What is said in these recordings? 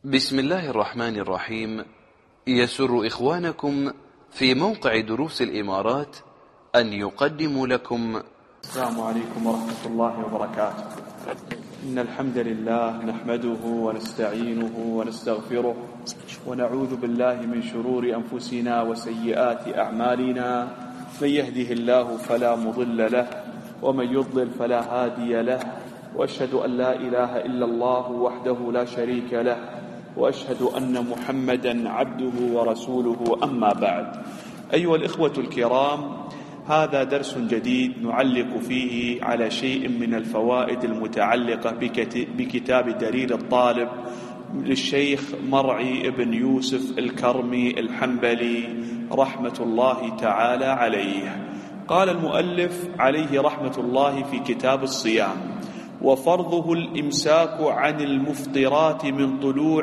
بسم الله الرحمن الرحيم. يسر إخوانكم في موقع دروس الإمارات أن يقدموا لكم السلام عليكم ورحمة الله وبركاته. إن الحمد لله نحمده ونستعينه ونستغفره ونعوذ بالله من شرور أنفسنا وسيئات أعمالنا. من يهده الله فلا مضل له ومن يضلل فلا هادي له، وأشهد أن لا إله إلا الله وحده لا شريك له، وأشهد أن محمدا عبده ورسوله. أما بعد، أيها الإخوة الكرام، هذا درس جديد نعلق فيه على شيء من الفوائد المتعلقة بكتاب دليل الطالب للشيخ مرعي بن يوسف الكرمي الحنبلي رحمة الله تعالى عليه. قال المؤلف عليه رحمة الله في كتاب الصيام: وفرضه الإمساك عن المفطرات من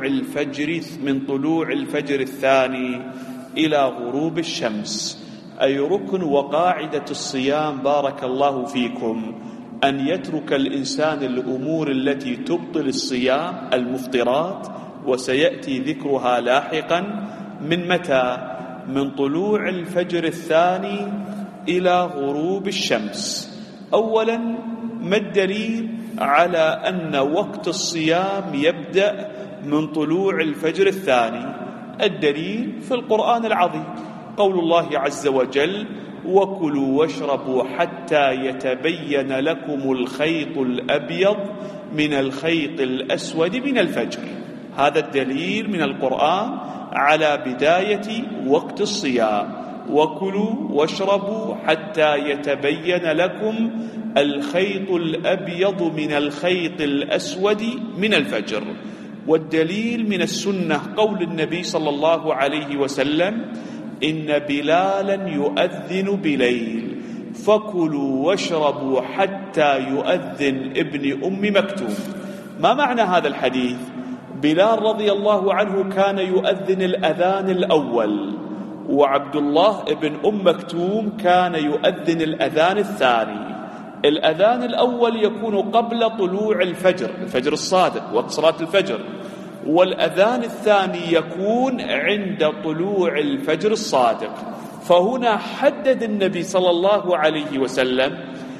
طلوع الفجر الثاني إلى غروب الشمس، أي ركن وقاعدة الصيام بارك الله فيكم أن يترك الإنسان الأمور التي تبطل الصيام المفطرات، وسيأتي ذكرها لاحقا. من متى؟ من طلوع الفجر الثاني إلى غروب الشمس. أولا، ما الدليل على أن وقت الصيام يبدأ من طلوع الفجر الثاني؟ الدليل في القرآن العظيم، قول الله عز وجل: وكلوا واشربوا حتى يتبين لكم الخيط الأبيض من الخيط الأسود من الفجر. هذا الدليل من القرآن على بداية وقت الصيام: وكلوا واشربوا حتى يتبين لكم الخيط الأبيض من الخيط الأسود من الفجر. والدليل من السنة قول النبي صلى الله عليه وسلم: إن بلالا يؤذن بليل فكلوا واشربوا حتى يؤذن ابن أم مكتوم. ما معنى هذا الحديث؟ بلال رضي الله عنه كان يؤذن الأذان الأول، وعبد الله ابن أم مكتوم كان يؤذن الأذان الثاني. الأذان الأول يكون قبل طلوع الفجر الصادق، وقت صلاة الفجر، والأذان الثاني يكون عند طلوع الفجر الصادق. فهنا حدد النبي صلى الله عليه وسلم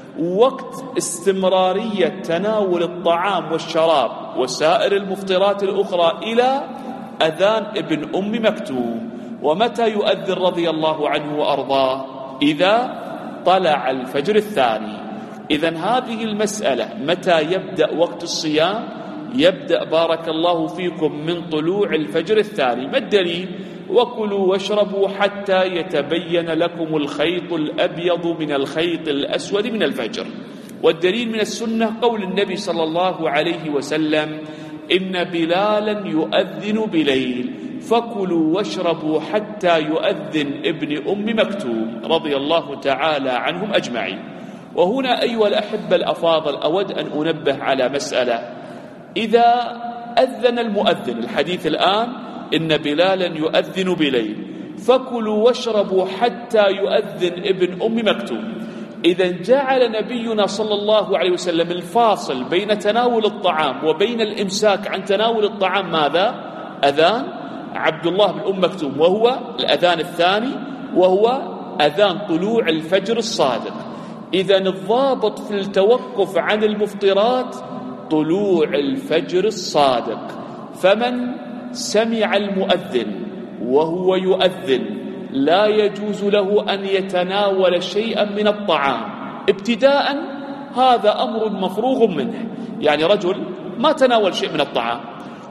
وقت استمرارية تناول الطعام والشراب وسائر المفطرات الأخرى إلى أذان ابن أم مكتوم. ومتى يؤذن رضي الله عنه وأرضاه؟ إذا طلع الفجر الثاني. إذن هذه المسألة متى يبدأ وقت الصيام؟ يبدأ بارك الله فيكم من طلوع الفجر الثاني. ما الدليل؟ وكلوا واشربوا حتى يتبين لكم الخيط الأبيض من الخيط الأسود من الفجر. والدليل من السنة قول النبي صلى الله عليه وسلم: إن بلالا يؤذن بليل فكلوا واشربوا حتى يؤذن ابن أم مكتوم رضي الله تعالى عنهم أجمعين. وهنا أيها الأحبة الأفاضل، أود أن أنبه على مسألة: إذا أذن المؤذن، الحديث الآن إن بلالا يؤذن بليل فكلوا واشربوا حتى يؤذن ابن أم مكتوم، إذا جعل نبينا صلى الله عليه وسلم الفاصل بين تناول الطعام وبين الإمساك عن تناول الطعام ماذا؟ أذان عبد الله بن أم مكتوم، وهو الأذان الثاني، وهو أذان طلوع الفجر الصادق. إذن الضابط في التوقف عن المفطرات طلوع الفجر الصادق. فمن سمع المؤذن وهو يؤذن لا يجوز له أن يتناول شيئا من الطعام ابتداء، هذا أمر مفروغ منه. يعني رجل ما تناول شيء من الطعام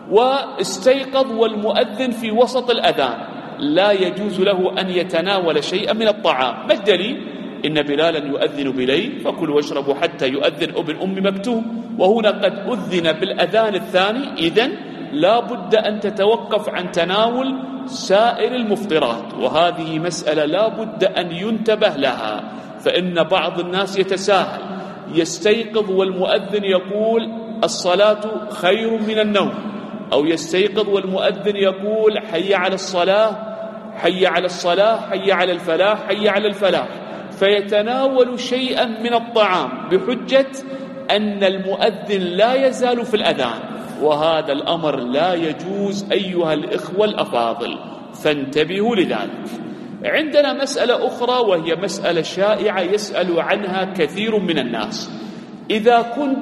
واستيقظ والمؤذن في وسط الأذان، لا يجوز له أن يتناول شيئا من الطعام. ما الدليل؟ إن بلالا يؤذن بليل فكلوا واشربوا حتى يؤذن ابن أم مكتوم، وهنا قد أذن بالأذان الثاني. إذن لا بد أن تتوقف عن تناول سائر المفطرات، وهذه مسألة لا بد أن ينتبه لها. فإن بعض الناس يتساهل، يستيقظ والمؤذن يقول الصلاة خير من النوم، أو يستيقظ والمؤذن يقول حي على الصلاة حي على الصلاة حي على الفلاح حي على الفلاح، فيتناول شيئا من الطعام بحجة أن المؤذن لا يزال في الأذان. وهذا الأمر لا يجوز أيها الإخوة الأفاضل، فانتبهوا لذلك. عندنا مسألة أخرى وهي مسألة شائعة يسأل عنها كثير من الناس: إذا كنت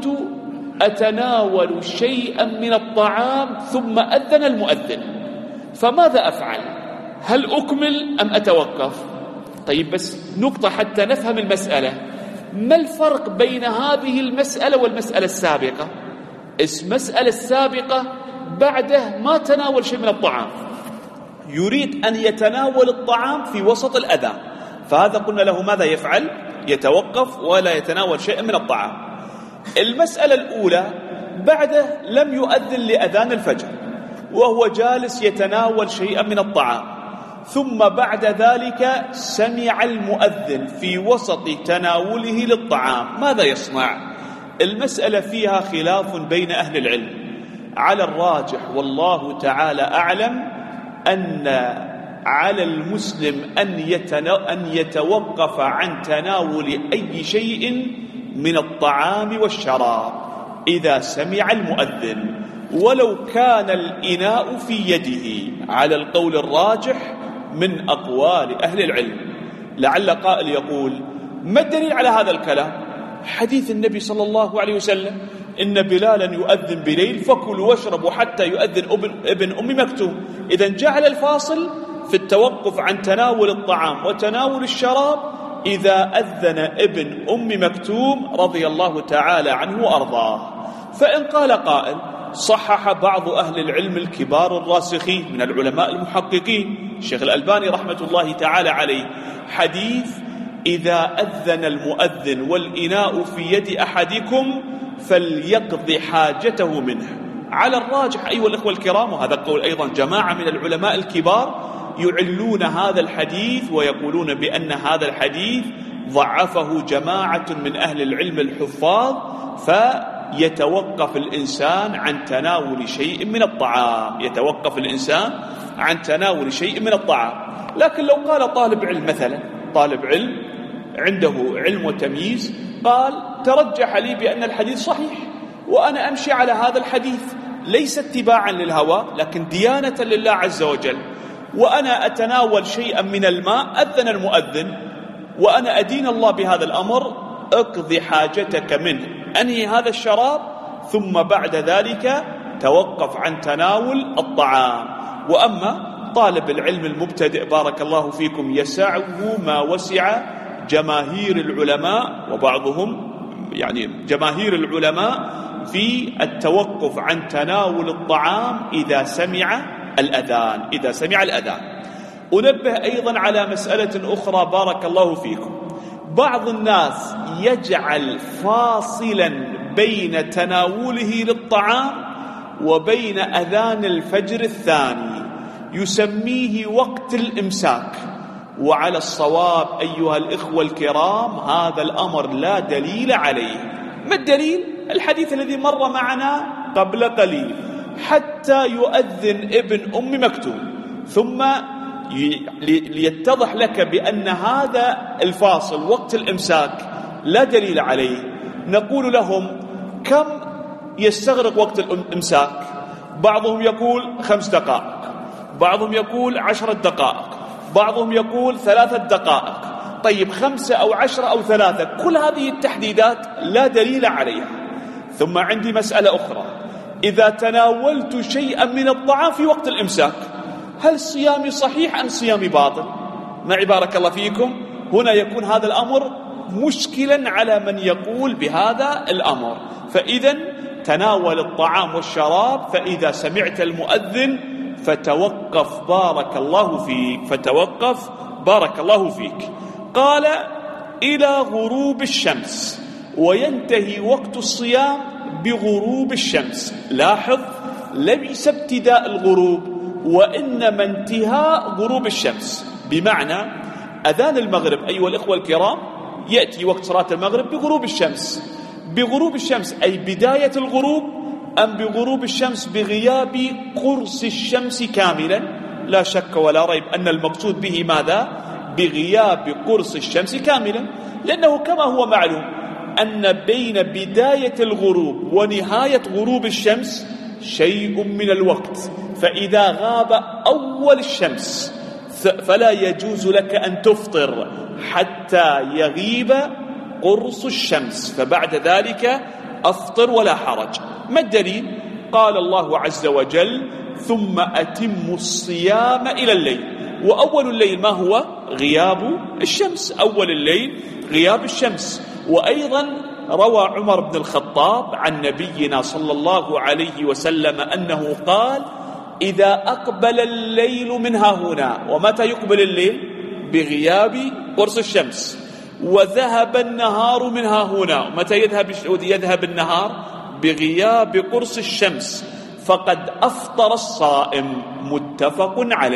أتناول شيئا من الطعام ثم أذن المؤذن فماذا أفعل؟ هل أكمل أم أتوقف؟ طيب بس نقطة حتى نفهم المسألة، ما الفرق بين هذه المسألة والمسألة السابقة؟ المسألة السابقة بعده ما تناول شيء من الطعام، يريد أن يتناول الطعام في وسط الأذان، فهذا قلنا له ماذا يفعل؟ يتوقف ولا يتناول شيء من الطعام. المسألة الأولى بعده لم يؤذن لأذان الفجر وهو جالس يتناول شيئا من الطعام، ثم بعد ذلك سمع المؤذن في وسط تناوله للطعام، ماذا يصنع؟ المسألة فيها خلاف بين أهل العلم. على الراجح والله تعالى أعلم أن على المسلم أن يتوقف عن تناول أي شيء من الطعام والشراب إذا سمع المؤذن، ولو كان الإناء في يده، على القول الراجح من أقوال أهل العلم. لعل قائل يقول: ما الدليل على هذا الكلام؟ حديث النبي صلى الله عليه وسلم: إن بلالا يؤذن بليل فكلوا واشربوا حتى يؤذن ابن أم مكتوم. إذن جعل الفاصل في التوقف عن تناول الطعام وتناول الشراب إذا أذن ابن أم مكتوم رضي الله تعالى عنه وأرضاه. فإن قال قائل: صحح بعض أهل العلم الكبار الراسخين من العلماء المحققين الشيخ الألباني رحمة الله تعالى عليه حديث: إذا أذن المؤذن والإناء في يد أحدكم فليقضي حاجته منه. على الراجح أيها الأخوة الكرام، وهذا قول أيضا جماعة من العلماء الكبار يعلون هذا الحديث ويقولون بأن هذا الحديث ضعفه جماعة من أهل العلم الحفاظ، فيتوقف الإنسان عن تناول شيء من الطعام، يتوقف الإنسان عن تناول شيء من الطعام. لكن لو قال طالب علم مثلا، طالب علم عنده علم وتمييز، قال: ترجح لي بأن الحديث صحيح وأنا أمشي على هذا الحديث ليس اتباعا للهوى لكن ديانة لله عز وجل، وأنا أتناول شيئا من الماء أذن المؤذن وأنا أدين الله بهذا الأمر، اقضي حاجتك منه، أنهي هذا الشراب، ثم بعد ذلك توقف عن تناول الطعام. وأما طالب العلم المبتدئ بارك الله فيكم يسعه ما وسع جماهير العلماء، وبعضهم يعني جماهير العلماء في التوقف عن تناول الطعام إذا سمع الأذان، إذا سمع الأذان. أنبه أيضا على مسألة أخرى بارك الله فيكم: بعض الناس يجعل فاصلا بين تناوله للطعام وبين أذان الفجر الثاني، يسميه وقت الإمساك، وعلى الصواب أيها الإخوة الكرام هذا الأمر لا دليل عليه. ما الدليل؟ الحديث الذي مر معنا قبل قليل: حتى يؤذن ابن أم مكتوم. ثم ليتضح لك بأن هذا الفاصل وقت الإمساك لا دليل عليه، نقول لهم: كم يستغرق وقت الإمساك؟ بعضهم يقول 5 دقائق، بعضهم يقول 10 دقائق، بعضهم يقول 3 دقائق. طيب 5 أو 10 أو 3، كل هذه التحديدات لا دليل عليها. ثم عندي مسألة أخرى: إذا تناولت شيئا من الطعام في وقت الإمساك، هل صيامي صحيح أم صيامي باطل؟ معي بارك الله فيكم. هنا يكون هذا الأمر مشكلا على من يقول بهذا الأمر. فإذا تناول الطعام والشراب، فإذا سمعت المؤذن فتوقف بارك الله فيك، فتوقف بارك الله فيك. قال: إلى غروب الشمس، وينتهي وقت الصيام بغروب الشمس. لاحظ، ليس ابتداء الغروب وإنما انتهاء غروب الشمس، بمعنى أذان المغرب أيها الإخوة الكرام يأتي وقت صلاة المغرب بغروب الشمس. بغروب الشمس أي بداية الغروب، أم بغروب الشمس بغياب قرص الشمس كاملا؟ لا شك ولا ريب أن المقصود به ماذا؟ بغياب قرص الشمس كاملا، لأنه كما هو معلوم أن بين بداية الغروب ونهاية غروب الشمس شيء من الوقت، فإذا غاب أول الشمس فلا يجوز لك أن تفطر حتى يغيب قرص الشمس، فبعد ذلك أفطر ولا حرج. ما الدليل؟ قال الله عز وجل: ثم أتموا الصيام إلى الليل. وأول الليل ما هو؟ غياب الشمس، أول الليل غياب الشمس. وأيضا روى عمر بن الخطاب عن نبينا صلى الله عليه وسلم أنه قال: إذا أقبل الليل من ها هنا. ومتى يقبل الليل؟ بغياب قرص الشمس. وذهب النهار من ها هنا. متى يذهب النهار؟ بغياب قرص الشمس. فقد أفطر الصائم. متفق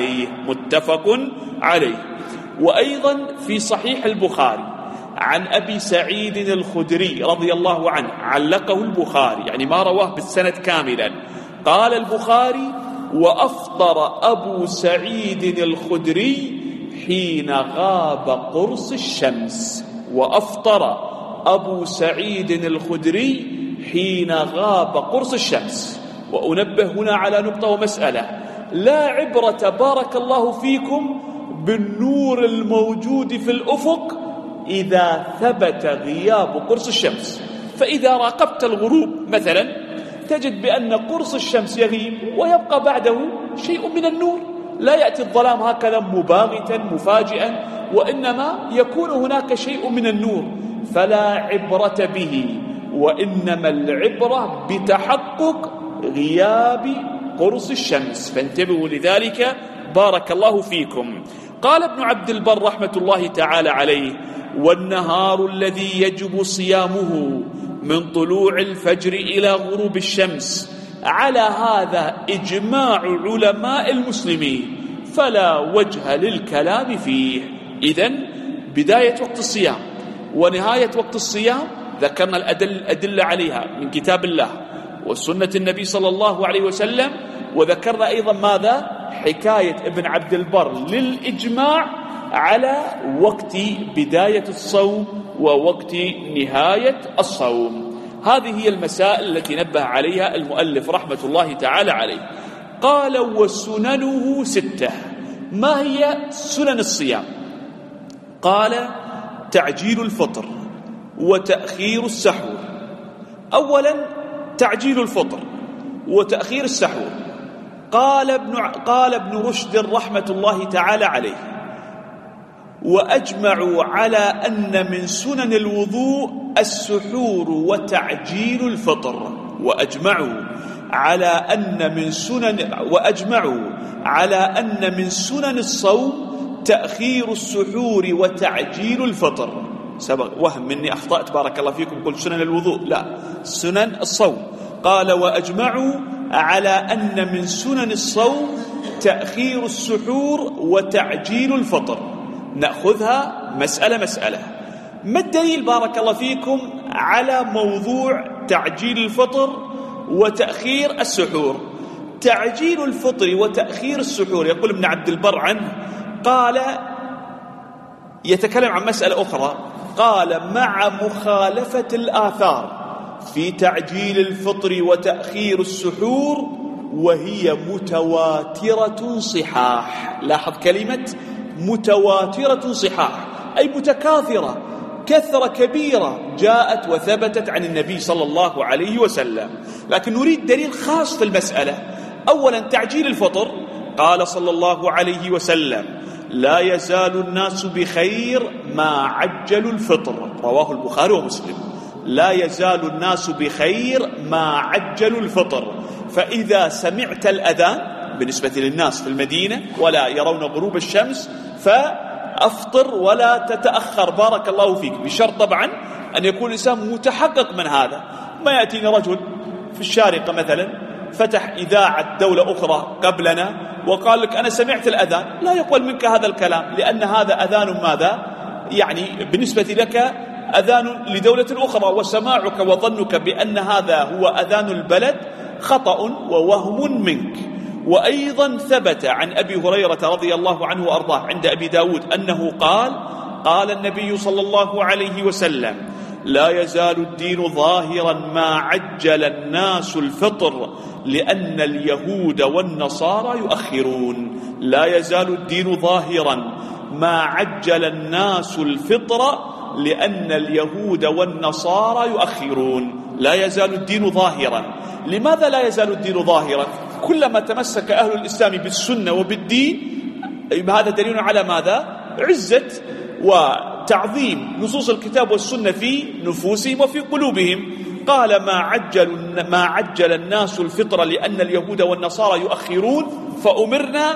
عليه. وأيضا في صحيح البخاري عن أبي سعيد الخدري رضي الله عنه، علقه البخاري يعني ما رواه بالسند كاملا. قال البخاري: وأفطر أبو سعيد الخدري حين غاب قرص الشمس. وأفطر أبو سعيد الخدري حين غاب قرص الشمس. وأنبه هنا على نقطة ومسألة: لا عبرة بارك الله فيكم بالنور الموجود في الأفق إذا ثبت غياب قرص الشمس. فإذا راقبت الغروب مثلا تجد بأن قرص الشمس يغيب ويبقى بعده شيء من النور، لا يأتي الظلام هكذا مباغتا مفاجئا، وإنما يكون هناك شيء من النور، فلا عبرة به، وإنما العبرة بتحقق غياب قرص الشمس. فانتبهوا لذلك بارك الله فيكم. قال ابن عبد البر رحمة الله تعالى عليه: والنهار الذي يجب صيامه من طلوع الفجر إلى غروب الشمس، على هذا إجماع علماء المسلمين، فلا وجه للكلام فيه. إذن بداية وقت الصيام ونهاية وقت الصيام ذكرنا الأدلة عليها من كتاب الله وسنة النبي صلى الله عليه وسلم، وذكرنا أيضا ماذا؟ حكاية ابن عبد البر للإجماع على وقت بداية الصوم ووقت نهاية الصوم. هذه هي المسائل التي نبه عليها المؤلف رحمة الله تعالى عليه. قال: وسننه 6. ما هي سنن الصيام؟ قال: تعجيل الفطر وتأخير السحور. أولا تعجيل الفطر وتأخير السحور. قال ابن رشد رحمة الله تعالى عليه: وأجمعوا على أن من سنن الوضوء السحور وتعجيل الفطر. وأجمعوا على أن من سنن الصوم تأخير السحور وتعجيل الفطر. سبق وهم مني أخطأت بارك الله فيكم، قلت سنن الوضوء، لا، سنن الصوم. قال: وأجمعوا على أن من سنن الصوم تأخير السحور وتعجيل الفطر. نأخذها مسألة. ما الدليل بارك الله فيكم على موضوع تعجيل الفطر وتأخير السحور؟ تعجيل الفطر وتأخير السحور يقول ابن عبد البر عنه، قال يتكلم عن مسألة أخرى، قال: مع مخالفة الآثار في تعجيل الفطر وتأخير السحور، وهي متواترة صحاح. لاحظ كلمة متواترة صحاح، أي متكاثرة، كثرة كبيرة جاءت وثبتت عن النبي صلى الله عليه وسلم. لكن نريد دليل خاص في المسألة. أولا تعجيل الفطر، قال صلى الله عليه وسلم: لا يزال الناس بخير ما عجلوا الفطر. رواه البخاري ومسلم. لا يزال الناس بخير ما عجلوا الفطر. فإذا سمعت الأذان بالنسبة للناس في المدينة ولا يرون غروب الشمس فأفطر ولا تتأخر بارك الله فيك، بشرط طبعا أن يكون الإنسان متحقق من هذا. ما يأتيني رجل في الشارقة مثلا فتح إذاعة دولة أخرى قبلنا وقال لك أنا سمعت الأذان، لا يقبل منك هذا الكلام، لأن هذا أذان ماذا؟ يعني بالنسبة لك أذان لدولة أخرى، وسماعك وظنك بأن هذا هو أذان البلد خطأ ووهم منك. وأيضا ثبت عن أبي هريرة رضي الله عنه وأرضاه عند أبي داود أنه قال: قال النبي صلى الله عليه وسلم: لا يزال الدين ظاهرا ما عجل الناس الفطر لأن اليهود والنصارى يؤخرون. لا يزال الدين ظاهرا ما عجل الناس الفطر لأن اليهود والنصارى يؤخرون. لا يزال الدين ظاهرا. لماذا لا يزال الدين ظاهرا؟ كلما تمسك أهل الإسلام بالسنة وبالدين هذا دليل على ماذا؟ عزة وتعظيم نصوص الكتاب والسنة في نفوسهم وفي قلوبهم. قال ما عجل الناس الفطر لأن اليهود والنصارى يؤخرون فأمرنا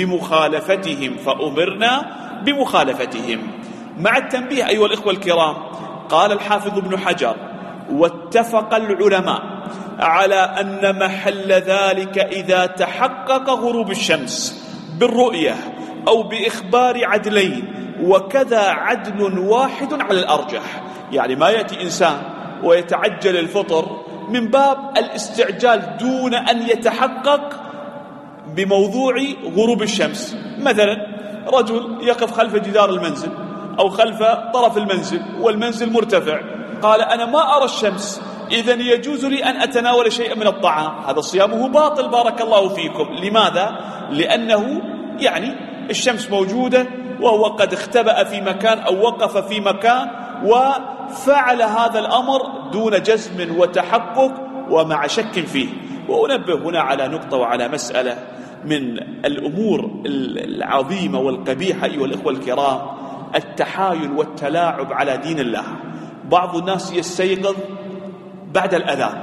بمخالفتهم. مع التنبيه أيها الإخوة الكرام، قال الحافظ ابن حجر: واتفق العلماء على أن محل ذلك إذا تحقق غروب الشمس بالرؤية أو بإخبار عدلين، وكذا عدل واحد على الأرجح. يعني ما يأتي إنسان ويتعجل الفطر من باب الاستعجال دون أن يتحقق بموضوع غروب الشمس. مثلا رجل يقف خلف جدار المنزل أو خلف طرف المنزل والمنزل مرتفع، قال: أنا ما أرى الشمس، إذن يجوز لي أن أتناول شيئا من الطعام. هذا صيامه باطل بارك الله فيكم. لماذا؟ لأنه يعني الشمس موجودة وهو قد اختبأ في مكان أو وقف في مكان وفعل هذا الأمر دون جزم وتحقق ومع شك فيه. وأنبه هنا على نقطة وعلى مسألة من الأمور العظيمة والقبيحة أيها الإخوة الكرام: التحايل والتلاعب على دين الله. بعض الناس يستيقظ بعد الأذان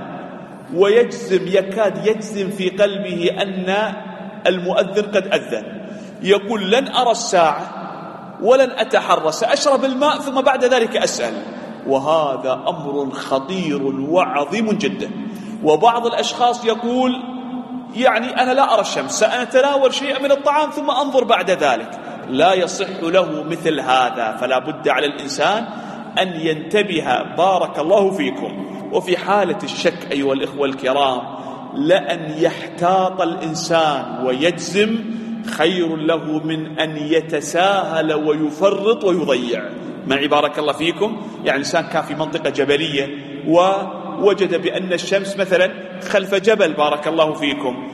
يكاد يجزم في قلبه أن المؤذن قد أذن، يقول: لن أرى الساعة ولن أتحرى، سأشرب الماء ثم بعد ذلك أسأل. وهذا أمر خطير وعظيم جدا. وبعض الأشخاص يقول: يعني أنا لا أرى الشمس، سأتناول شيئا من الطعام ثم أنظر بعد ذلك. لا يصح له مثل هذا. فلا بد على الإنسان أن ينتبه بارك الله فيكم. وفي حالة الشك أيها الإخوة الكرام لأن يحتاط الإنسان ويجزم خير له من أن يتساهل ويفرط ويضيع. معي بارك الله فيكم؟ يعني إنسان كان في منطقة جبلية ووجد بأن الشمس مثلا خلف جبل بارك الله فيكم،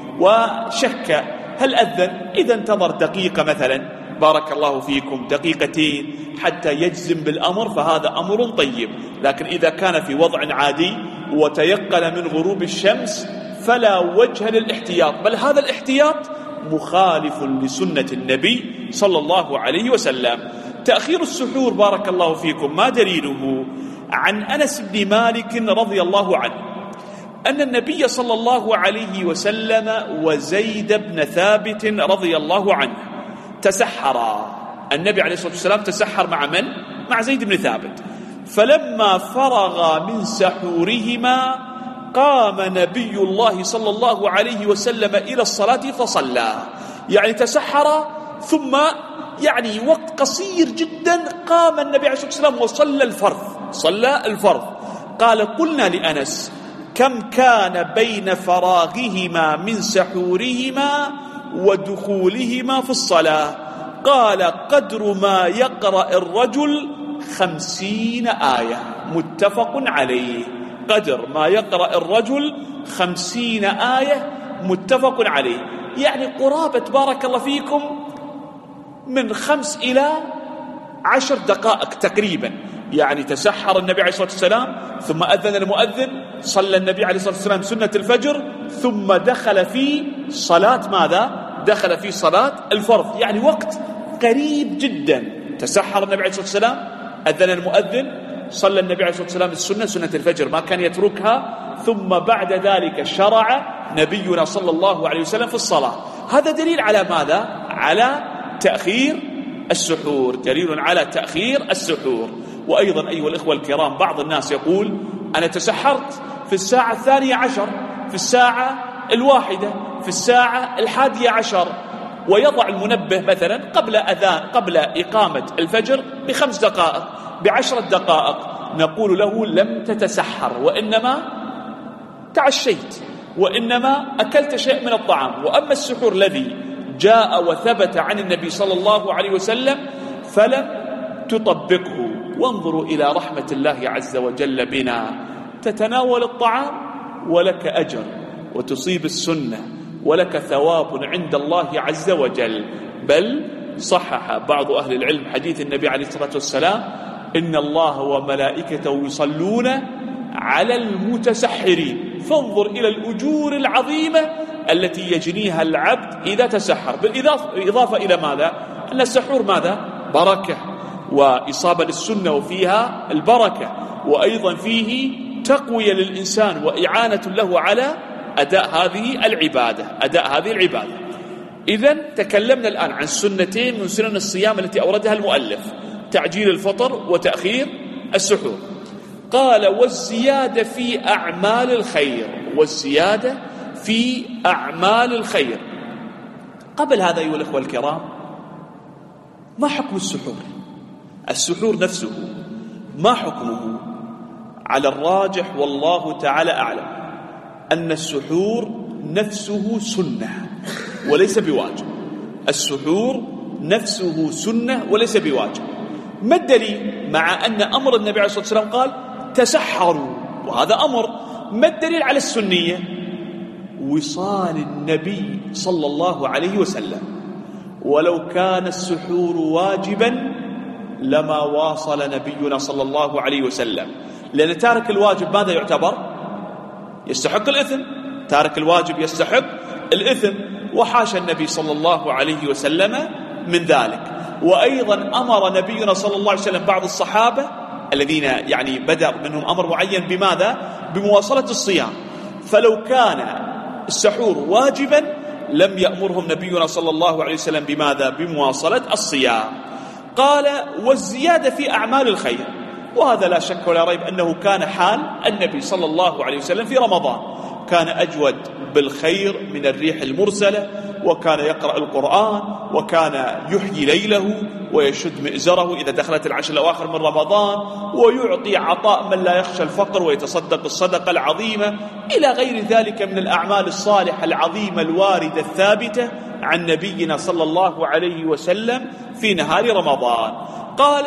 وشك هل أذن؟ إذا انتظر دقيقة مثلا بارك الله فيكم، دقيقتين، حتى يجزم بالأمر، فهذا أمر طيب. لكن إذا كان في وضع عادي وتيقن من غروب الشمس فلا وجه للاحتياط، بل هذا الاحتياط مخالف لسنة النبي صلى الله عليه وسلم. تأخير السحور بارك الله فيكم ما دليله؟ عن أنس بن مالك رضي الله عنه أن النبي صلى الله عليه وسلم وزيد بن ثابت رضي الله عنه تسحرا. النبي عليه الصلاة والسلام تسحر مع من؟ مع زيد بن ثابت. فلما فرغا من سحورهما قام نبي الله صلى الله عليه وسلم إلى الصلاة فصلى. يعني تسحر ثم يعني وقت قصير جدا قام النبي عليه الصلاة والسلام وصلى الفرض. قال: قلنا لأنس: كم كان بين فراغهما من سحورهما ودخولهما في الصلاة؟ قال: قدر ما يقرأ الرجل 50 آية. متفق عليه. قدر ما يقرأ الرجل 50 آية متفق عليه. يعني قرابة بارك الله فيكم من 5 إلى 10 دقائق تقريبا. يعني تسحر النبي عليه الصلاة والسلام ثم أذن المؤذن، صلى النبي عليه الصلاة والسلام سنة الفجر، ثم دخل في صلاة ماذا؟ دخل في صلاة الفرض. يعني وقت قريب جدا. تسحر النبي عليه الصلاة والسلام، أذن المؤذن، صلى النبي عليه الصلاة والسلام السنة سنة الفجر ما كان يتركها، ثم بعد ذلك شرع نبينا صلى الله عليه وسلم في الصلاة. هذا دليل على ماذا؟ على تأخير السحور. دليل على تأخير السحور. وأيضا أيها الإخوة الكرام بعض الناس يقول: أنا تسحرت في الساعة 12، في الساعة 1، في الساعة 11، ويضع المنبه مثلا قبل إقامة الفجر ب5 دقائق ب10 دقائق. نقول له: لم تتسحر، وإنما تعشيت، وإنما أكلت شيء من الطعام. وأما السحور الذي جاء وثبت عن النبي صلى الله عليه وسلم فلم تطبقه. وانظروا إلى رحمة الله عز وجل بنا، تتناول الطعام ولك أجر وتصيب السنة ولك ثواب عند الله عز وجل. بل صحح بعض أهل العلم حديث النبي عليه الصلاة والسلام: إن الله وملائكته يصلون على المتسحرين. فانظر إلى الأجور العظيمة التي يجنيها العبد إذا تسحر، بالإضافة إلى ماذا؟ أن السحور ماذا؟ بركة وإصابة للسنة وفيها البركة، وأيضا فيه تقوية للإنسان وإعانة له على أداء هذه العبادة. إذن تكلمنا الآن عن سنتين من سنن الصيام التي أوردها المؤلف: تعجيل الفطر وتأخير السحور. قال: والزيادة في أعمال الخير. قبل هذا أيها الأخوة الكرام، ما حكم السحور؟ السحور نفسه ما حكمه؟ على الراجح والله تعالى أعلم أن السحور نفسه سنة وليس بواجب. السحور نفسه سنة وليس بواجب. ما الدليل؟ مع أن أمر النبي عليه الصلاة والسلام قال: تسحروا، وهذا أمر. ما الدليل على السنية؟ وصال النبي صلى الله عليه وسلم. ولو كان السحور واجبا لما واصل نبينا صلى الله عليه وسلم، لأن تارك الواجب ماذا يعتبر؟ يستحق الإثم. تارك الواجب يستحق الإثم، وحاشا النبي صلى الله عليه وسلم من ذلك. وأيضا أمر نبينا صلى الله عليه وسلم بعض الصحابة الذين بدأ منهم أمر معين بماذا؟ بمواصلة الصيام. فلو كان السحور واجبا لم يأمرهم نبينا صلى الله عليه وسلم بماذا؟ بمواصلة الصيام. قال: والزيادة في أعمال الخير. وهذا لا شك ولا ريب أنه كان حال النبي صلى الله عليه وسلم في رمضان، كان أجود بالخير من الريح المرسلة، وكان يقرأ القرآن، وكان يحيي ليله ويشد مئزره إذا دخلت العشر الأواخر من رمضان، ويعطي عطاء من لا يخشى الفقر، ويتصدق الصدقة العظيمة، إلى غير ذلك من الأعمال الصالحة العظيمة الواردة الثابتة عن نبينا صلى الله عليه وسلم في نهار رمضان. قال: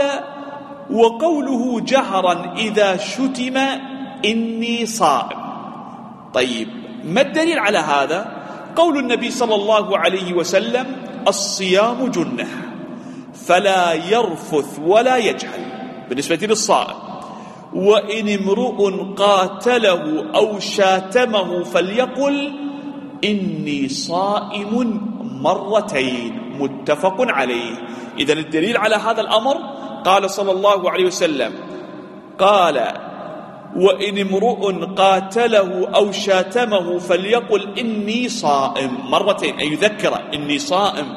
وقوله جهرا إذا شتم إني صائم. طيب، ما الدليل على هذا؟ قول النبي صلى الله عليه وسلم: الصيام جنة فلا يرفث ولا يجهل، بالنسبة للصائم. وإن امرؤ قاتله أو شاتمه فليقل إني صائم مرتين، متفق عليه. إذن الدليل على هذا الأمر قال صلى الله عليه وسلم: قال: وإن امرؤ قاتله أو شاتمه فليقل إني صائم مرتين، أي يذكر إني صائم.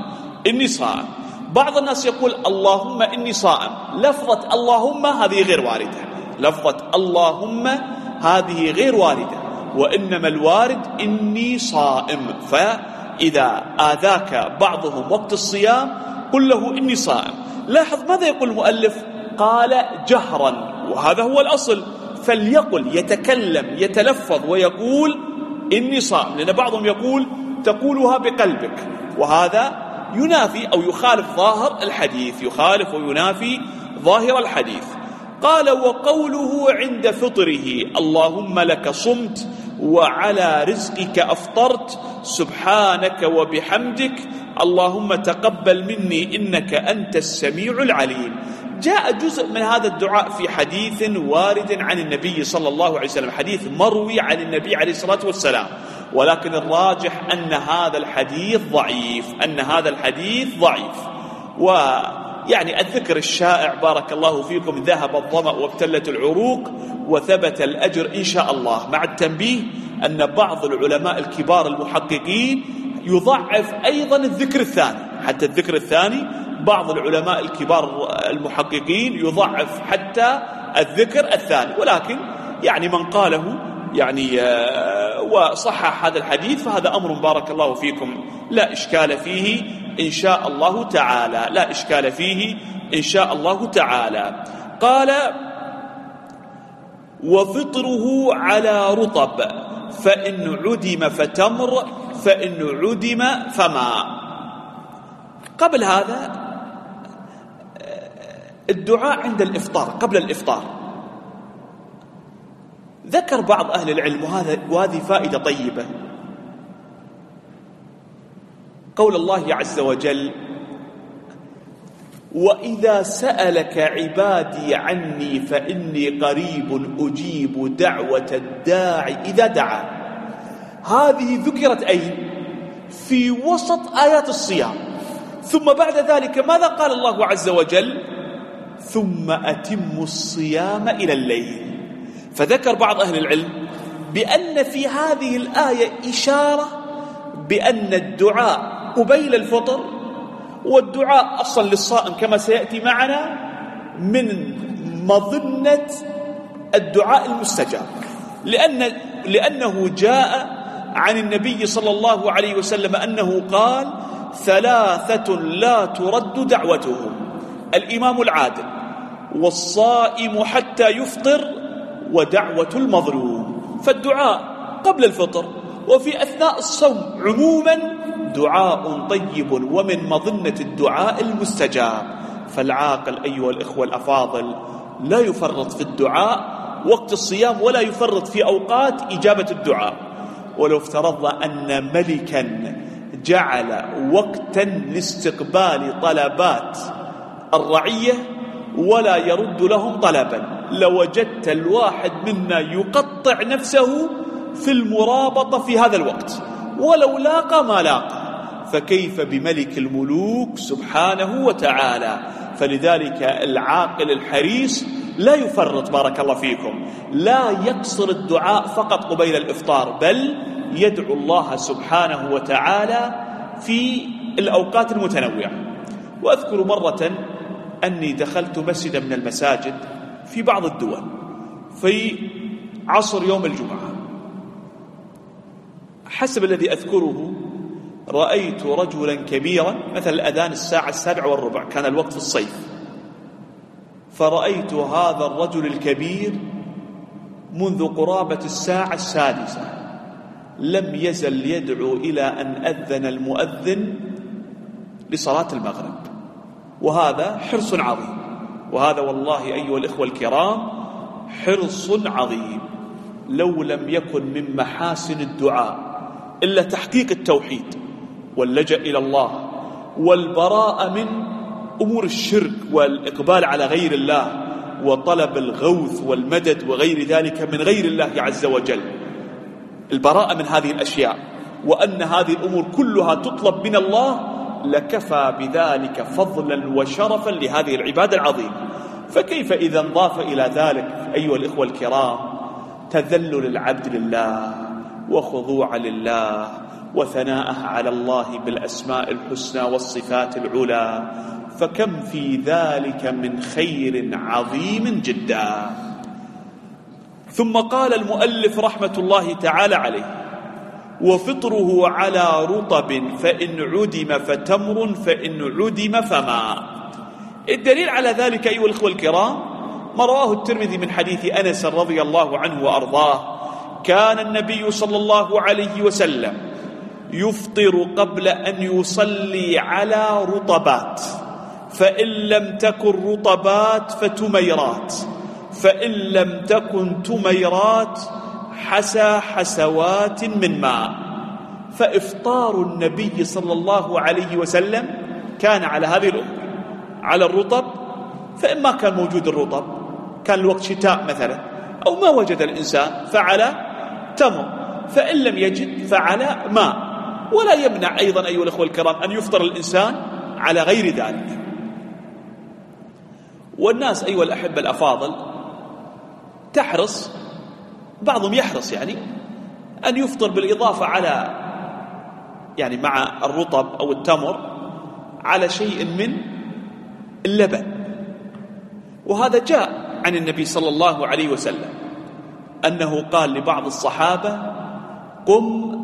بعض الناس يقول اللهم إني صائم، لفظة اللهم هذه غير واردة، لفظة اللهم هذه غير واردة، وإنما الوارد إني صائم. فإذا آذاك بعضهم وقت الصيام قل له إني صائم. لاحظ ماذا يقول المؤلف؟ قال جهرا، وهذا هو الأصل. فليقل، يتكلم يتلفظ ويقول إني صائم، لأن بعضهم يقول تقولها بقلبك، وهذا ينافي أو يخالف ظاهر الحديث، يخالف وينافي ظاهر الحديث. قال: وقوله عند فطره: اللهم لك صمت وعلى رزقك أفطرت، سبحانك وبحمدك، اللهم تقبل مني إنك أنت السميع العليم. جاء جزء من هذا الدعاء في حديث وارد عن النبي صلى الله عليه وسلم، حديث مروي عن النبي عليه الصلاة والسلام، ولكن الراجح أن هذا الحديث ضعيف. ويعني الذكر الشائع بارك الله فيكم: ذهب الظمأ وابتلت العروق وثبت الأجر إن شاء الله، مع التنبيه أن بعض العلماء الكبار المحققين يضعف أيضا الذكر الثاني، حتى الذكر الثاني بعض العلماء الكبار المحققين يضعف حتى الذكر الثاني، ولكن يعني من قاله وصحح هذا الحديث فهذا أمر بارك الله فيكم لا إشكال فيه إن شاء الله تعالى. قال: وفطره على رطب، فإن عدم فتمر، فإن عدم فماء. قبل هذا الدعاء عند الإفطار قبل الإفطار. ذكر بعض أهل العلم وهذه فائدة طيبة، قول الله عز وجل: وإذا سألك عبادي عني فإني قريب أجيب دعوة الداعي إذا دعا. هذه ذكرت أين؟ في وسط آيات الصيام. ثم بعد ذلك ماذا قال الله عز وجل؟ ثم أتموا الصيام إلى الليل. فذكر بعض أهل العلم بأن في هذه الآية إشارة بأن الدعاء قبيل الفطر، والدعاء أصلا للصائم كما سيأتي معنا من مظنة الدعاء المستجاب، لأنه جاء عن النبي صلى الله عليه وسلم أنه قال: ثلاثة لا ترد دعوتهم: الإمام العادل، والصائم حتى يفطر، ودعوة المظلوم. فالدعاء قبل الفطر وفي أثناء الصوم عموما دعاء طيب ومن مظنة الدعاء المستجاب. فالعاقل أيها الإخوة الأفاضل لا يفرط في الدعاء وقت الصيام ولا يفرط في أوقات إجابة الدعاء. ولو افترضنا أن ملكا جعل وقتا لاستقبال طلبات الرعية ولا يرد لهم طلبا، لوجدت الواحد منا يقطع نفسه في المرابطة في هذا الوقت ولو لاقى ما لاقى، فكيف بملك الملوك سبحانه وتعالى؟ فلذلك العاقل الحريص لا يفرط بارك الله فيكم، لا يقصر الدعاء فقط قبيل الإفطار، بل يدعو الله سبحانه وتعالى في الأوقات المتنوعة. وأذكر مرة أني دخلت مسجد من المساجد في بعض الدول في عصر يوم الجمعة، حسب الذي أذكره رأيت رجلا كبيرا، مثل الأذان الساعة 7:15، كان الوقت في الصيف، فرأيت هذا الرجل الكبير منذ قرابة الساعة 6 لم يزل يدعو إلى أن أذن المؤذن لصلاة المغرب، وهذا حرص عظيم، وهذا والله أيها الإخوة الكرام حرص عظيم. لو لم يكن من محاسن الدعاء إلا تحقيق التوحيد واللجأ إلى الله والبراءة من أمور الشرك والإقبال على غير الله وطلب الغوث والمدد وغير ذلك من غير الله عز وجل، البراءة من هذه الأشياء، وأن هذه الأمور كلها تطلب من الله، لكفى بذلك فضلا وشرفا لهذه العبادة العظيمة. فكيف إذا انضاف إلى ذلك أيها الإخوة الكرام تذلل العبد لله وخضوع لله وثناءه على الله بالأسماء الحسنى والصفات العلى، فكم في ذلك من خير عظيم جدا. ثم قال المؤلف رحمة الله تعالى عليه: وفطره على رطب فإن عدم فتمر فإن عدم فماء. الدليل على ذلك أيها الأخوة الكرام ما رواه الترمذي من حديث أنس رضي الله عنه وأرضاه: كان النبي صلى الله عليه وسلم يفطر قبل أن يصلي على رطبات، فإن لم تكن رطبات فتميرات، فإن لم تكن تميرات حسى حسوات من ماء. فإفطار النبي صلى الله عليه وسلم كان على هذه الأمور، على الرطب، فإما كان موجود الرطب كان الوقت شتاء مثلا أو ما وجد الإنسان فعلى تمر، فإن لم يجد فعلى ماء. ولا يمنع أيضا أيها الأخوة الكرام أن يفطر الإنسان على غير ذلك. والناس أيها الأحبة الأفاضل تحرص، بعضهم يحرص يعني أن يفطر بالإضافة على يعني مع الرطب أو التمر على شيء من اللبن، وهذا جاء عن النبي صلى الله عليه وسلم أنه قال لبعض الصحابة: قم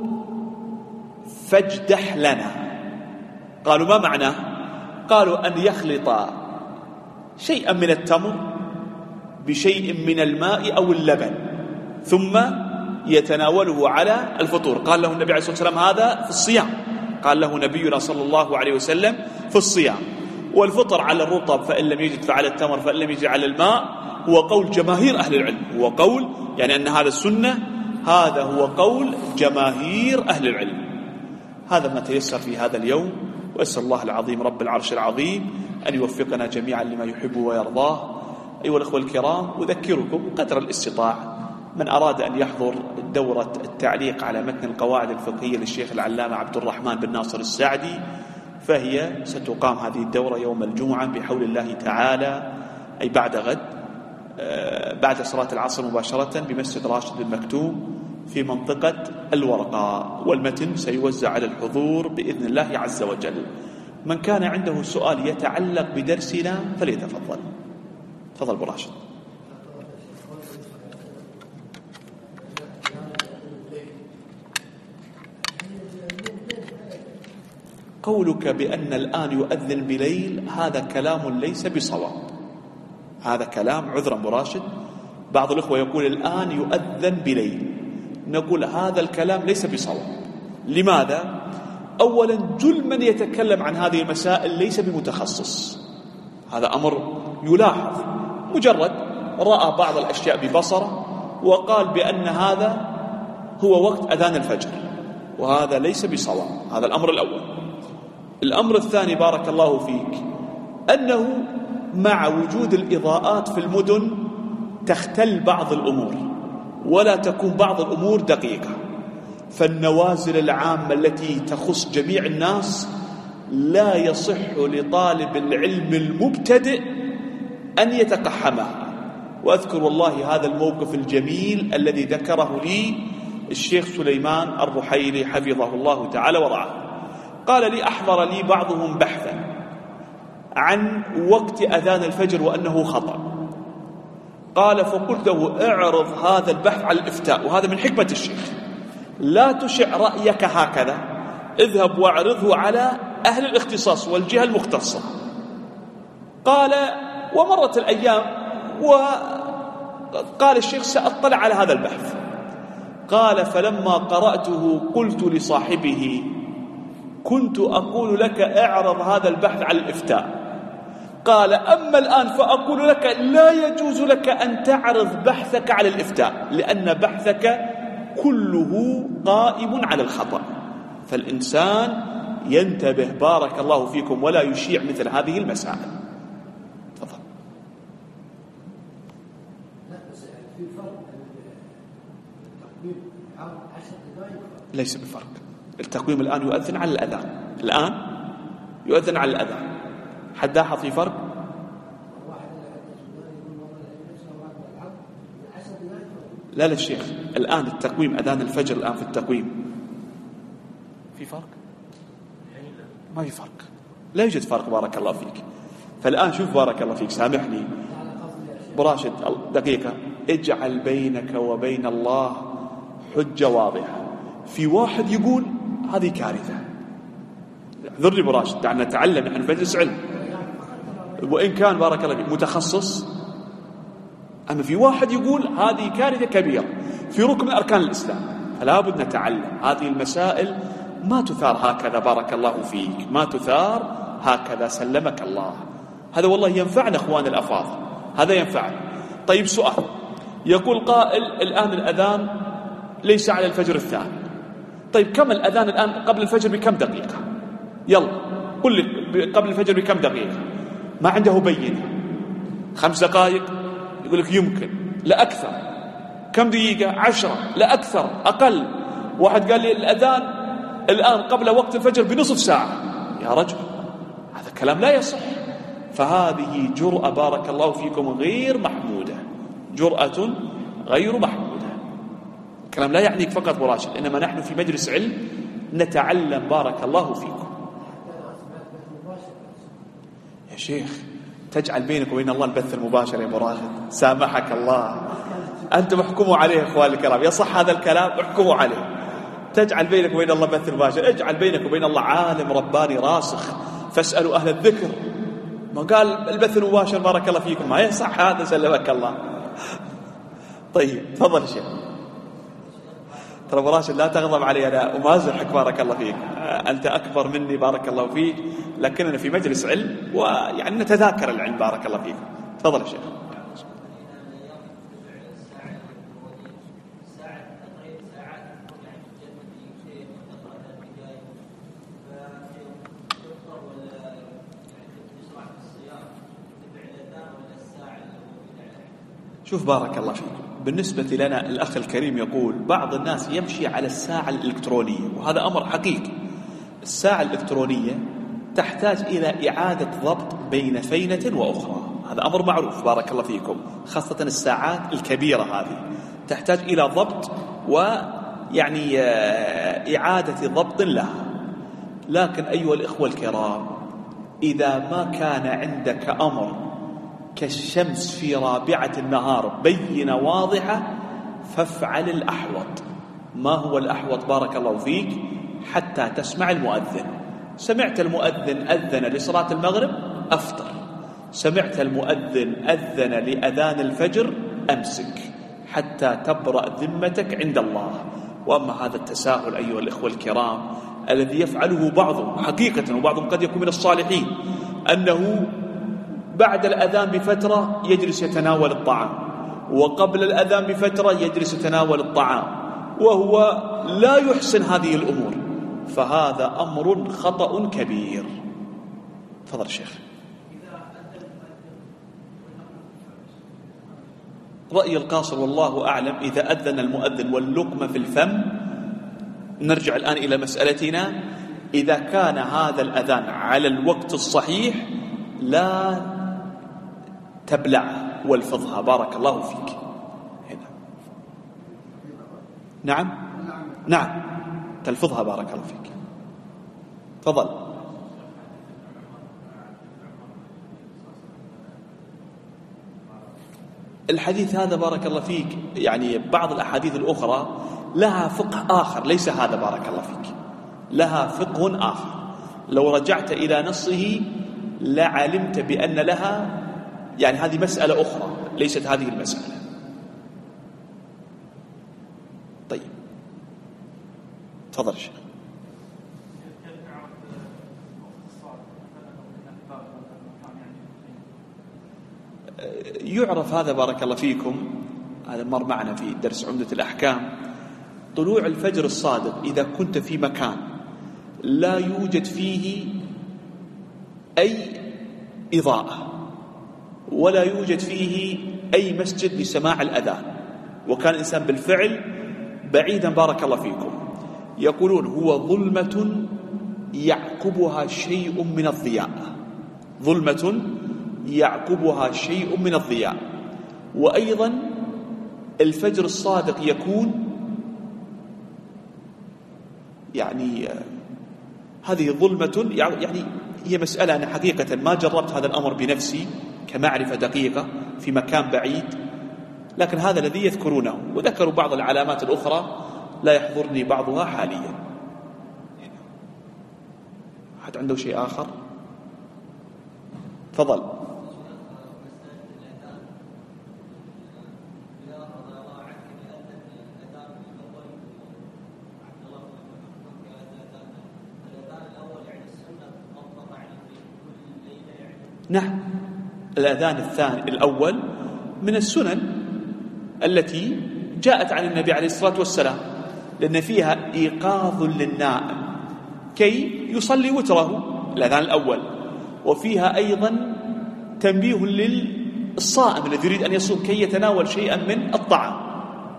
فاجدح لنا. قالوا: ما معناه؟ قالوا: أن يخلط شيئا من التمر بشيء من الماء أو اللبن ثم يتناوله على الفطور. قال له النبي عليه الصلاة والسلام هذا في الصيام، قال له نبينا صلى الله عليه وسلم في الصيام. والفطر على الرطب فإن لم يجد فعلى التمر فإن لم يجد على الماء هو قول جماهير أهل العلم، هو قول يعني أن هذا السنة، هذا هو قول جماهير أهل العلم. هذا ما تيسر في هذا اليوم، وأسأل الله العظيم رب العرش العظيم أن يوفقنا جميعا لما يحب ويرضاه. أيها الأخوة الكرام، أذكركم قدر الاستطاع من أراد أن يحضر دورة التعليق على متن القواعد الفقهية للشيخ العلامة عبد الرحمن بن ناصر السعدي، فهي ستقام هذه الدورة يوم الجمعة بحول الله تعالى، أي بعد غد بعد صلاة العصر مباشرة بمسجد راشد بن مكتوم في منطقة الورقاء، والمتن سيوزع على الحضور بإذن الله عز وجل. من كان عنده سؤال يتعلق بدرسنا فليتفضل. تفضل أبو راشد. قولك بأن الآن يؤذن بليل هذا كلام ليس بصواب، هذا كلام عذرا أبو راشد. بعض الأخوة يقول الآن يؤذن بليل، نقول هذا الكلام ليس بصواب. لماذا؟ أولا جل من يتكلم عن هذه المسائل ليس بمتخصص، هذا أمر يلاحظ، مجرد رأى بعض الأشياء ببصره وقال بأن هذا هو وقت أذان الفجر، وهذا ليس بصواب. هذا الأمر الأول. الأمر الثاني بارك الله فيك، أنه مع وجود الإضاءات في المدن تختل بعض الأمور ولا تكون بعض الأمور دقيقة، فالنوازل العامة التي تخص جميع الناس لا يصح لطالب العلم المبتدئ أن يتقحمها. وأذكر والله هذا الموقف الجميل الذي ذكره لي الشيخ سليمان الرحيلي حفظه الله تعالى ورعاه. قال لي أحضر لي بعضهم بحثا عن وقت أذان الفجر وأنه خطأ، قال فقلت له اعرض هذا البحث على الإفتاء، وهذا من حكمة الشيخ، لا تشع رأيك هكذا، اذهب واعرضه على أهل الاختصاص والجهة المختصة. قال ومرت الأيام وقال الشيخ سأطلع على هذا البحث. قال فلما قرأته قلت لصاحبه كنت أقول لك اعرض هذا البحث على الإفتاء، قال أما الآن فأقول لك لا يجوز لك أن تعرض بحثك على الإفتاء، لأن بحثك كله قائم على الخطأ. فالإنسان ينتبه بارك الله فيكم ولا يشيع مثل هذه المسائل. تفضل. ليس بفرق، التقويم الآن يؤذن على الأذان، الآن يؤذن على الأذان. حد لاحظ في فرق؟ لا الشيخ، الآن التقويم أذان الفجر الآن في التقويم في فرق؟ ما في فرق، لا يوجد فرق بارك الله فيك. فالآن شوف بارك الله فيك، سامحني براشد دقيقة، اجعل بينك وبين الله حجة واضحة. في واحد يقول هذه كارثة، اعذرني براشد، دعنا نتعلم، نحن نجلس علم وإن كان بارك الله فيك متخصص، أما في واحد يقول هذه كارثة كبيرة في ركن من أركان الإسلام، فلا بد نتعلم. هذه المسائل ما تثار هكذا بارك الله فيك، ما تثار هكذا سلمك الله. هذا والله ينفعنا أخوان الأفاضل، هذا ينفعنا. طيب سؤال، يقول قائل الآن الأذان ليس على الفجر الثاني، طيب كم الأذان الآن قبل الفجر بكم دقيقة؟ يلا قل لي قبل الفجر بكم دقيقة؟ ما عنده بينة، 5 دقائق يقول لك يمكن، لا أكثر. كم دقيقة؟ 10، لا أكثر، أقل. واحد قال لي الأذان الآن قبل وقت الفجر بنصف ساعة. يا رجل هذا كلام لا يصح. فهذه جرأة بارك الله فيكم غير محمودة، جرأة غير محمودة. الكلام لا يعنيك فقط براشد، إنما نحن في مجلس علم نتعلم بارك الله فيكم. يا شيخ تجعل بينك وبين الله البث المباشر يا مراشد، سامحك الله، أنتم احكموا عليه أخواني الكرام، يصح هذا الكلام احكموا عليه. تجعل بينك وبين الله بث المباشر، اجعل بينك وبين الله عالم رباني راسخ، فاسألوا أهل الذكر. ما قال البث المباشر بارك الله فيكم، ما يصح هذا سلمك الله. طيب تفضل شيخ، ترى أبو راشد لا تغضب علي، أنا أمازحك بارك الله فيك، أنت أكبر مني بارك الله فيك، لكننا في مجلس علم ويعني نتذاكر العلم بارك الله فيك. تفضل يا شيخ. شوف بارك الله فيك، بالنسبة لنا الأخ الكريم يقول بعض الناس يمشي على الساعة الإلكترونية، وهذا أمر حقيقي. الساعة الإلكترونية تحتاج إلى إعادة ضبط بين فينة وأخرى، هذا أمر معروف بارك الله فيكم، خاصة الساعات الكبيرة هذه تحتاج إلى ضبط ويعني إعادة ضبط لها. لكن أيها الإخوة الكرام، إذا ما كان عندك أمر كالشمس في رابعة النهار بينة واضحة فافعل الأحوط. ما هو الأحوط بارك الله فيك؟ حتى تسمع المؤذن. سمعت المؤذن أذن لصلاة المغرب أفطر، سمعت المؤذن أذن لأذان الفجر أمسك حتى تبرأ ذمتك عند الله. وأما هذا التساهل أيها الإخوة الكرام الذي يفعله بعضهم حقيقة، وبعضهم قد يكون من الصالحين، أنه بعد الأذان بفترة يجلس يتناول الطعام، وقبل الأذان بفترة يجلس يتناول الطعام، وهو لا يحسن هذه الأمور، فهذا أمر خطأ كبير. تفضل الشيخ. رأي القاصر والله أعلم إذا أذن المؤذن واللقمة في الفم. نرجع الآن إلى مسألتنا، إذا كان هذا الأذان على الوقت الصحيح لا تبلعها والفظها بارك الله فيك. هنا. نعم تلفظها بارك الله فيك. تفضل. الحديث هذا بارك الله فيك يعني بعض الأحاديث الأخرى لها فقه آخر ليس هذا بارك الله فيك، لها فقه آخر، لو رجعت إلى نصه لعلمت بأن لها يعني هذه مسألة أخرى ليست هذه المسألة. طيب تفضل شيخ. يعرف هذا بارك الله فيكم، هذا مر معنا في درس عمدة الأحكام، طلوع الفجر الصادق إذا كنت في مكان لا يوجد فيه أي إضاءة ولا يوجد فيه أي مسجد لسماع الأذان، وكان الإنسان بالفعل بعيدا بارك الله فيكم، يقولون هو ظلمة يعقبها شيء من الضياء، ظلمة يعقبها شيء من الضياء. وأيضا الفجر الصادق يكون يعني هذه ظلمة، يعني هي مسألة أنا حقيقة ما جربت هذا الأمر بنفسي كمعرفة دقيقة في مكان بعيد، لكن هذا الذي يذكرونه، وذكروا بعض العلامات الأخرى لا يحضرني بعضها حاليا. حد عنده شيء آخر؟ تفضل. نعم الأذان الثاني الأول من السنن التي جاءت عن النبي عليه الصلاة والسلام، لأن فيها إيقاظ للنائم كي يصلي وتره، الأذان الأول، وفيها أيضا تنبيه للصائم الذي يريد أن يصوم كي يتناول شيئا من الطعام.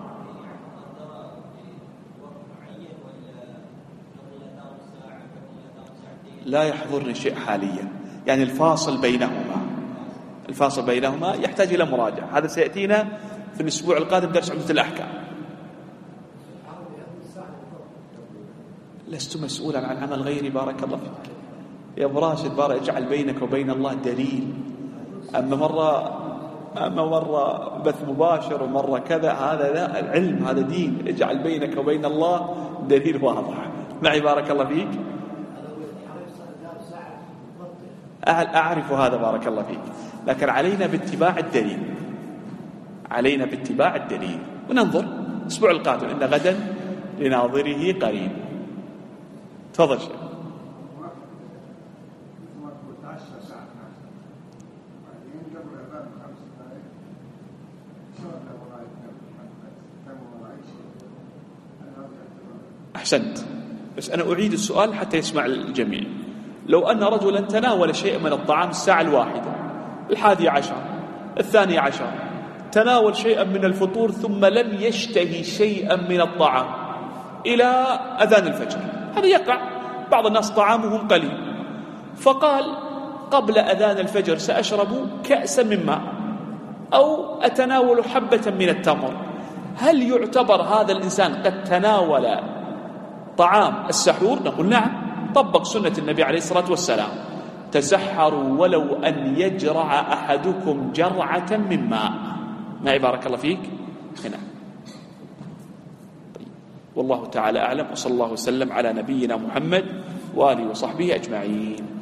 لا يحضرني شيء حاليا، يعني الفاصل بينهما يحتاج إلى مراجعة، هذا سيأتينا في الأسبوع القادم درس عمدة الأحكام. لست مسؤولا عن عمل غيري بارك الله فيك يا أبو راشد، بارك اجعل بينك وبين الله دليل، أما مرة بث مباشر ومرة كذا، هذا لا العلم، هذا دين، اجعل بينك وبين الله دليل واضح. معي بارك الله فيك؟ أعرف هذا بارك الله فيك، لكن علينا باتباع الدليل وننظر الأسبوع القادم. إن غدا لناظره قريب. تفضل شيخ. أحسنت، بس أنا أعيد السؤال حتى يسمع الجميع. لو أن رجلا تناول شيئا من الطعام الساعة 1، 11، 12، تناول شيئا من الفطور ثم لم يشتهي شيئا من الطعام إلى أذان الفجر، هذا يقع. بعض الناس طعامهم قليل، فقال قبل أذان الفجر سأشرب كأسا من ماء أو أتناول حبة من التمر، هل يعتبر هذا الإنسان قد تناول طعام السحور؟ نقول نعم، طبق سنة النبي عليه الصلاة والسلام: تسحروا ولو أن يجرع أحدكم جرعة من ماء. معي بارك الله فيك هنا. طيب. والله تعالى أعلم، وصلى الله وسلم على نبينا محمد وآله وصحبه أجمعين.